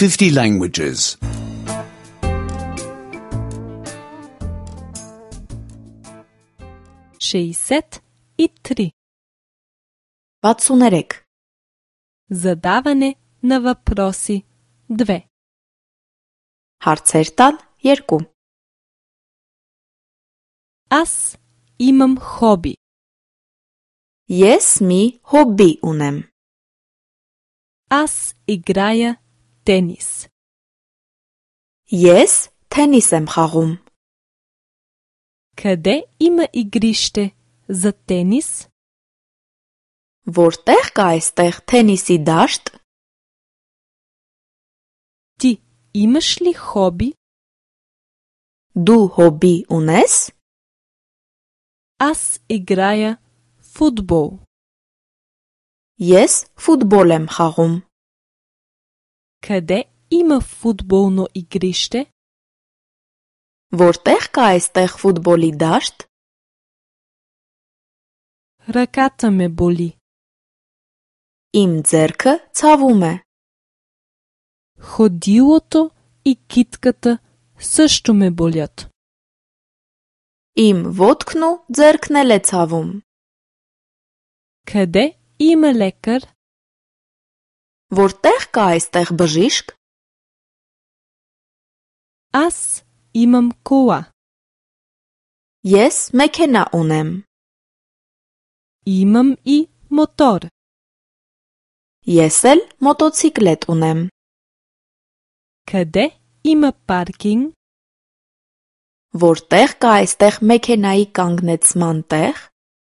50 languages. 63. 63. Задаване на въпроси 2. Հարցեր տալ 2. Аз имам хоби. Ես մի հոբբի ունեմ. Аз играя тенис. Ես թենիս եմ խաղում. Къде има игрище за тенис? Որտեղ կա այստեղ թենիսի դաշտ? Ти имаш ли хоби? Դու հոբբի ունես? Аз играя футбол. Ես ֆուտբոլ եմ խաղում. Къде има футболно игрище? Որտեղ կա այստեղ ֆուտբոլի դաշտ? Ръката ме боли. Իմ ձեռքը ցավում է. Ходилото и китката също ме болят. Իմ ոտքն ու ձեռքն էլ է ցավում. Къде има лекар? Որտեղ կա այստեղ բժիշկ? Аз имам кола. Ես մեքենա ունեմ. Имам и мотор. Ես էլ մոտոցիկլետ ունեմ. Къде има паркинг? Որտեղ կա այստեղ մեքենայի կանգնեցման տեղ?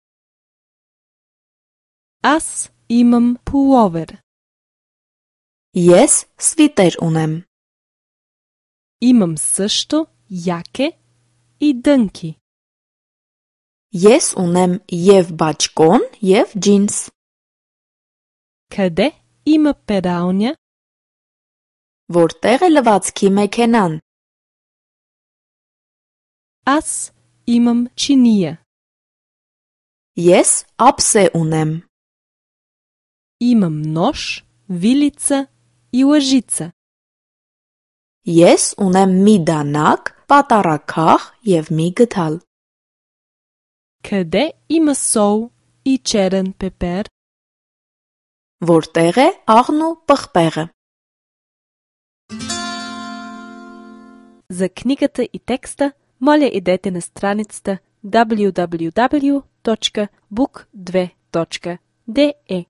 Аз имам пуловер. Ես свитер ունեմ. Имам също яке и дънки. Ես ունեմ եւ բաճկոն, եւ ջինս. Къде има пералня? Որտեղ է լվացքի մեքենան? Аз имам чиния. Ես ափսե ունեմ. Имам нож, вилица и лъжица. Ես ունեմ մի դանակ, պատառաքաղ եւ մի գդալ. Къде има сол и черен пепер? Որտեղ է աղն ու պղպեղը? За книгата и текста, моля идете на страницата www.book2.de.